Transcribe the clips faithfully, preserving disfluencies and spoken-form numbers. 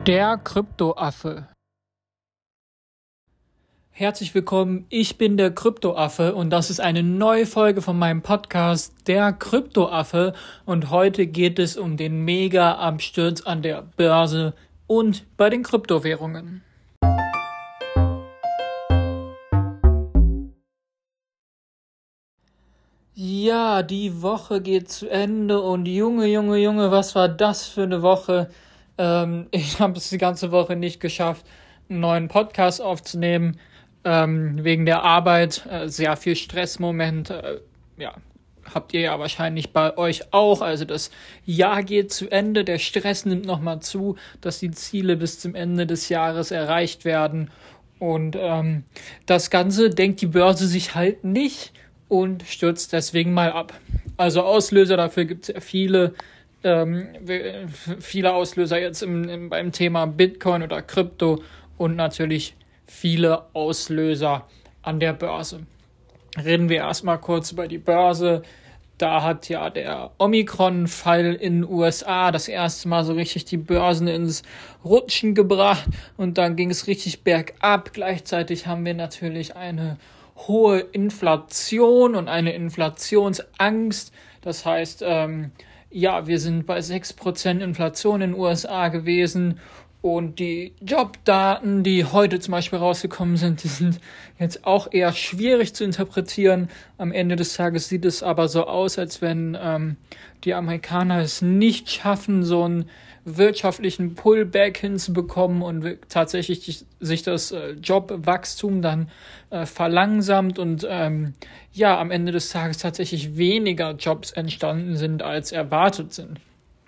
Der Kryptoaffe. Herzlich willkommen, ich bin der Kryptoaffe und das ist eine neue Folge von meinem Podcast Der Kryptoaffe und heute geht es um den Mega-Absturz an der Börse und bei den Kryptowährungen. Ja, die Woche geht zu Ende und Junge, Junge, Junge, was war das für eine Woche? Ähm, ich habe es die ganze Woche nicht geschafft, einen neuen Podcast aufzunehmen, ähm, wegen der Arbeit, äh, sehr viel Stressmoment, äh, ja, habt ihr ja wahrscheinlich bei euch auch, also das Jahr geht zu Ende, der Stress nimmt nochmal zu, dass die Ziele bis zum Ende des Jahres erreicht werden und ähm, das Ganze denkt die Börse sich halt nicht und stürzt deswegen mal ab. Also Auslöser dafür gibt es ja viele, ähm, viele Auslöser jetzt im, im, beim Thema Bitcoin oder Krypto und natürlich viele Auslöser an der Börse. Reden wir erstmal kurz über die Börse. Da hat ja der Omikron-Fall in den U S A das erste Mal so richtig die Börsen ins Rutschen gebracht und dann ging es richtig bergab. Gleichzeitig haben wir natürlich eine hohe Inflation und eine Inflationsangst. Das heißt, ähm, ja, wir sind bei sechs Prozent Inflation in den U S A gewesen und die Jobdaten, die heute zum Beispiel rausgekommen sind, die sind jetzt auch eher schwierig zu interpretieren. Am Ende des Tages sieht es aber so aus, als wenn ähm, die Amerikaner es nicht schaffen, so einen wirtschaftlichen Pullback hinzubekommen und tatsächlich die, sich das äh, Jobwachstum dann äh, verlangsamt und ähm, ja, am Ende des Tages tatsächlich weniger Jobs entstanden sind, als erwartet sind.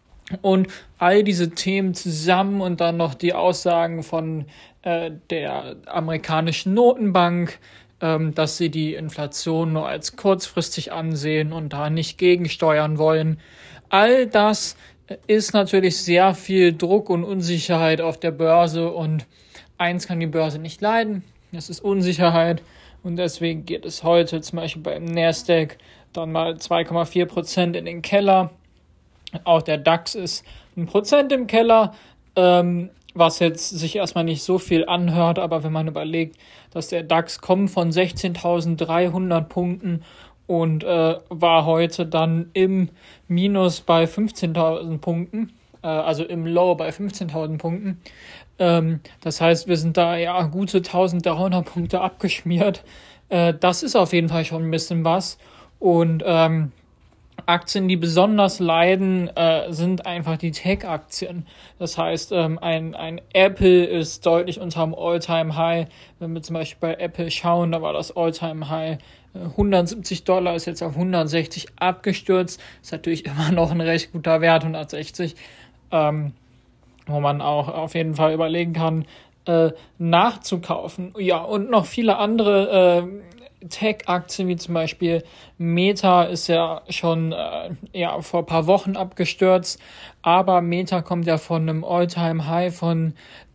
Und all diese Themen zusammen und dann noch die Aussagen von äh, der amerikanischen Notenbank, ähm, dass sie die Inflation nur als kurzfristig ansehen und da nicht gegensteuern wollen. All das ist natürlich sehr viel Druck und Unsicherheit auf der Börse und eins kann die Börse nicht leiden, das ist Unsicherheit und deswegen geht es heute zum Beispiel beim Nasdaq dann mal zwei Komma vier Prozent in den Keller. Auch der DAX ist ein Prozent im Keller, ähm, was jetzt sich erstmal nicht so viel anhört, aber wenn man überlegt, dass der DAX kommt von sechzehntausenddreihundert Punkten und äh, war heute dann im Minus bei fünfzehntausend Punkten, äh, also im Low bei fünfzehntausend Punkten. Ähm, das heißt, wir sind da ja gute eintausenddreihundert Punkte abgeschmiert. Äh, das ist auf jeden Fall schon ein bisschen was. Und ähm, Aktien, die besonders leiden, äh, sind einfach die Tech-Aktien. Das heißt, ähm, ein, ein Apple ist deutlich unterm All-Time-High. Wenn wir zum Beispiel bei Apple schauen, da war das All-Time-High äh, hundertsiebzig Dollar, ist jetzt auf hundertsechzig abgestürzt. Ist natürlich immer noch ein recht guter Wert, hundertsechzig, ähm, wo man auch auf jeden Fall überlegen kann, äh, nachzukaufen. Ja, und noch viele andere äh, Tech-Aktien, wie zum Beispiel Meta, ist ja schon äh, ja, vor ein paar Wochen abgestürzt, aber Meta kommt ja von einem All-Time-High von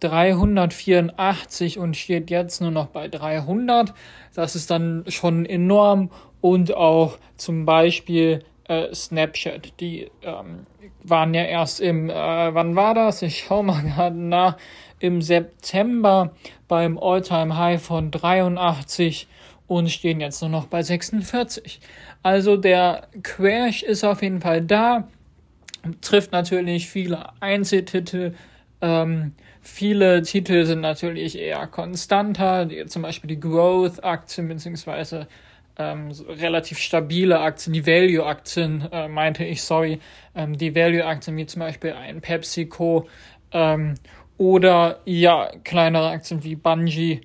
dreihundertvierundachtzig und steht jetzt nur noch bei dreihundert. Das ist dann schon enorm und auch zum Beispiel äh, Snapchat, die ähm, waren ja erst im, äh, wann war das? Ich schau mal gerade nach, im September beim All-Time-High von dreiundachtzig und stehen jetzt nur noch bei sechsundvierzig. Also der Crash ist auf jeden Fall da, trifft natürlich viele Einzeltitel. Ähm, viele Titel sind natürlich eher konstanter, die, zum Beispiel die Growth-Aktien beziehungsweise ähm, so relativ stabile Aktien, die Value-Aktien, äh, meinte ich, sorry, ähm, die Value-Aktien wie zum Beispiel ein PepsiCo ähm, oder ja kleinere Aktien wie Bungie,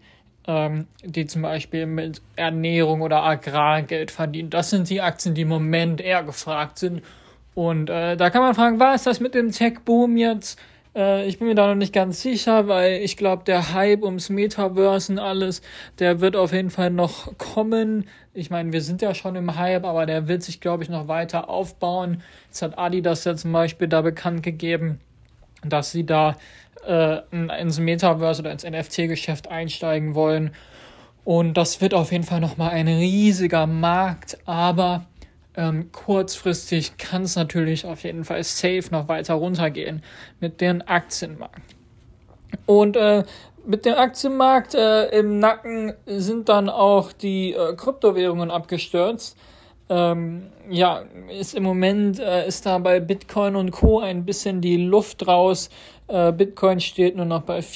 die zum Beispiel mit Ernährung oder Agrargeld verdienen. Das sind die Aktien, die im Moment eher gefragt sind. Und äh, da kann man fragen, was ist das mit dem Tech-Boom jetzt? Äh, ich bin mir da noch nicht ganz sicher, weil ich glaube, der Hype ums Metaverse und alles, der wird auf jeden Fall noch kommen. Ich meine, wir sind ja schon im Hype, aber der wird sich, glaube ich, noch weiter aufbauen. Jetzt hat Adidas ja zum Beispiel da bekannt gegeben, dass sie da äh, ins Metaverse oder ins N F T-Geschäft einsteigen wollen. Und das wird auf jeden Fall nochmal ein riesiger Markt, aber ähm, kurzfristig kann es natürlich auf jeden Fall safe noch weiter runtergehen mit dem Aktienmarkt. Und äh, mit dem Aktienmarkt äh, im Nacken sind dann auch die äh, Kryptowährungen abgestürzt. Ähm, ja, ist im Moment äh, ist da bei Bitcoin und Co. ein bisschen die Luft raus. Äh, Bitcoin steht nur noch bei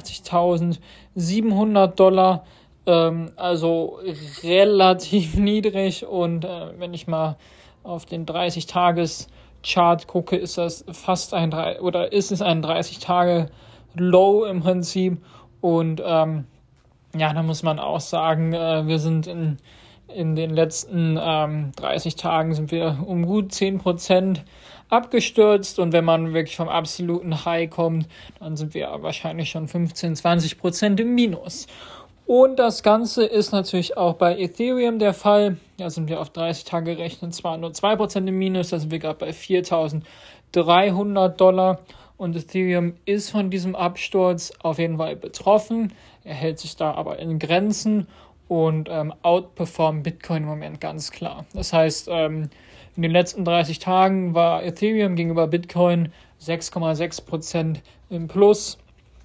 vierundachtzigtausendsiebenhundert Dollar, ähm, also relativ niedrig. Und äh, wenn ich mal auf den dreißig-Tages-Chart gucke, ist das fast ein oder ist es ein dreißig-Tage-Low im Prinzip. Und ähm, ja, da muss man auch sagen, äh, wir sind in In den letzten ähm, dreißig Tagen sind wir um gut zehn Prozent abgestürzt, und wenn man wirklich vom absoluten High kommt, dann sind wir wahrscheinlich schon fünfzehn, zwanzig Prozent im Minus. Und das Ganze ist natürlich auch bei Ethereum der Fall. Da sind wir auf dreißig Tage gerechnet zwar nur zwei Prozent im Minus, da sind wir gerade bei viertausenddreihundert Dollar. Und Ethereum ist von diesem Absturz auf jeden Fall betroffen. Er hält sich da aber in Grenzen und ähm, outperformt Bitcoin im Moment ganz klar. Das heißt, ähm, in den letzten dreißig Tagen war Ethereum gegenüber Bitcoin sechs Komma sechs Prozent im Plus,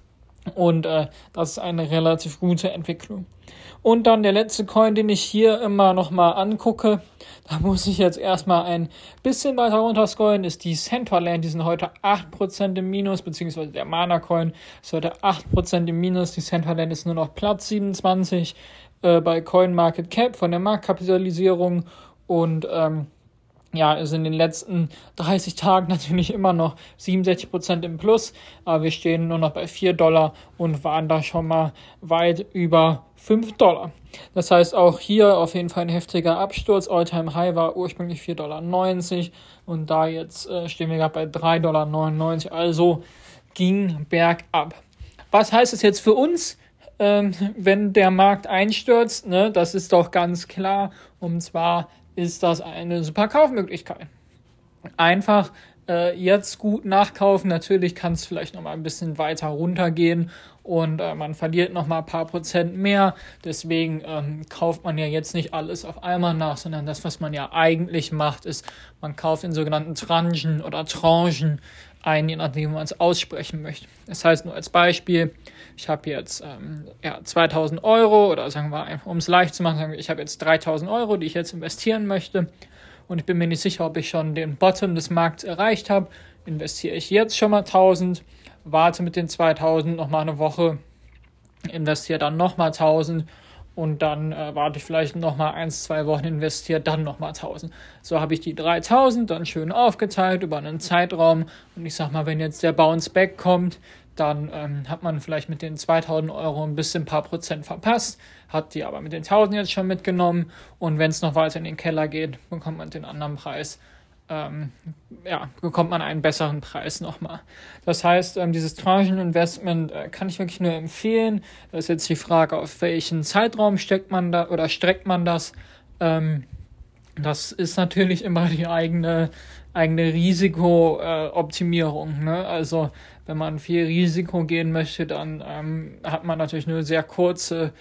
und äh, das ist eine relativ gute Entwicklung. Und dann der letzte Coin, den ich hier immer nochmal angucke, da muss ich jetzt erstmal ein bisschen weiter runterscrollen, ist die Centraland. Die sind heute acht Prozent im Minus, beziehungsweise der Mana-Coin ist heute acht Prozent im Minus. Die Centraland ist nur noch Platz siebenundzwanzig äh, bei CoinMarketCap von der Marktkapitalisierung, und ähm, ja, ist in den letzten dreißig Tagen natürlich immer noch siebenundsechzig Prozent im Plus, aber wir stehen nur noch bei vier Dollar und waren da schon mal weit über fünf Dollar. Das heißt, auch hier auf jeden Fall ein heftiger Absturz. All-Time High war ursprünglich vier Komma neunzig Dollar, und da jetzt äh, stehen wir gerade bei drei Komma neunundneunzig Dollar, also ging bergab. Was heißt es jetzt für uns, ähm, wenn der Markt einstürzt? Ne? Das ist doch ganz klar, und zwar ist das eine super Kaufmöglichkeit. Einfach äh, jetzt gut nachkaufen. Natürlich kann es vielleicht noch mal ein bisschen weiter runtergehen und äh, man verliert noch mal ein paar Prozent mehr. Deswegen ähm, kauft man ja jetzt nicht alles auf einmal nach, sondern das, was man ja eigentlich macht, ist, man kauft in sogenannten Tranchen oder Tranchen ein, je nachdem, wie man es aussprechen möchte. Das heißt, nur als Beispiel, ich habe jetzt ähm, ja, zweitausend Euro, oder sagen wir einfach, um es leicht zu machen, sagen wir, ich habe jetzt dreitausend Euro, die ich jetzt investieren möchte, und ich bin mir nicht sicher, ob ich schon den Bottom des Markts erreicht habe. Investiere ich jetzt schon mal tausend, warte mit den zweitausend nochmal eine Woche, investiere dann nochmal tausend, und dann äh, warte ich vielleicht nochmal eins, zwei Wochen, investiere dann nochmal tausend. So habe ich die dreitausend dann schön aufgeteilt über einen Zeitraum, und ich sag mal, wenn jetzt der Bounce Back kommt, dann ähm, hat man vielleicht mit den zweitausend Euro ein bisschen ein paar Prozent verpasst, hat die aber mit den tausend jetzt schon mitgenommen, und wenn es noch weiter in den Keller geht, bekommt man den anderen Preis. Ähm, ja, bekommt man einen besseren Preis nochmal. Das heißt, ähm, dieses Trancheninvestment äh, kann ich wirklich nur empfehlen. Da ist jetzt die Frage, auf welchen Zeitraum steckt man da oder streckt man das. Ähm, das ist natürlich immer die eigene, eigene Risikooptimierung. Äh, ne? Also wenn man viel Risiko gehen möchte, dann ähm, hat man natürlich nur sehr kurze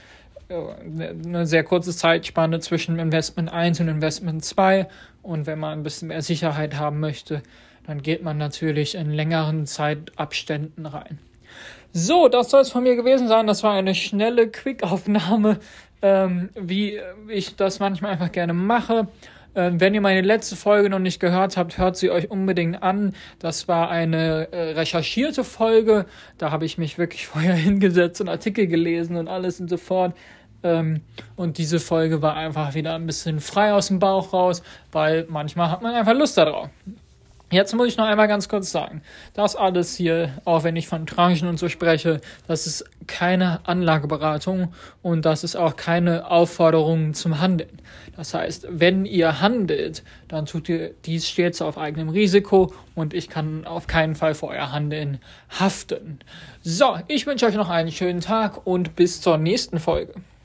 eine sehr kurze Zeitspanne zwischen Investment eins und Investment zwei, und wenn man ein bisschen mehr Sicherheit haben möchte, dann geht man natürlich in längeren Zeitabständen rein. So, das soll es von mir gewesen sein. Das war eine schnelle Quick-Aufnahme, ähm, wie ich das manchmal einfach gerne mache. Ähm, wenn ihr meine letzte Folge noch nicht gehört habt, hört sie euch unbedingt an. Das war eine äh, recherchierte Folge. Da habe ich mich wirklich vorher hingesetzt und Artikel gelesen und alles und so fort. Ähm, und diese Folge war einfach wieder ein bisschen frei aus dem Bauch raus, weil manchmal hat man einfach Lust darauf. Jetzt muss ich noch einmal ganz kurz sagen, das alles hier, auch wenn ich von Tranchen und so spreche, das ist keine Anlageberatung, und das ist auch keine Aufforderung zum Handeln. Das heißt, wenn ihr handelt, dann tut ihr dies stets auf eigenem Risiko, und ich kann auf keinen Fall für euer Handeln haften. So, ich wünsche euch noch einen schönen Tag und bis zur nächsten Folge.